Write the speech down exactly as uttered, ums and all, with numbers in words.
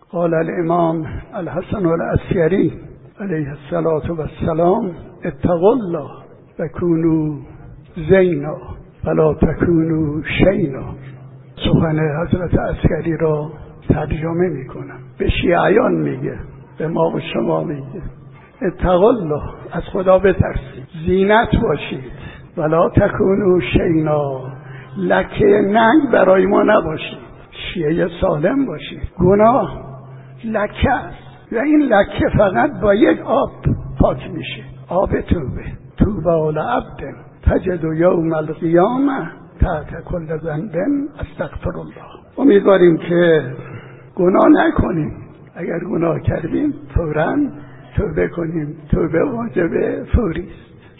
قال الامام الحسن العسکری علیه السلام اتقوا الله و کونوا زینا ولا تکونوا شینا. سخن حضرت عسکری را ترجمه میکنم، به شیعیان میگه، به ما و شما میگه اتقوا الله، از خدا بترسید، زینت باشید، ولا تکونوا شینا، لکه ننگ برای ما نباشید، شیعه سالم باشید. گناه لکه است و این لکه فقط با یک آب پاک میشه، آب توبه. توبه لعبد تجد یوم القیامه تحت کل ذنب استغفر الله. امیدواریم که گناه نکنیم، اگر گناه کردیم فوراً توبه کنیم. توبه واجب فوری است.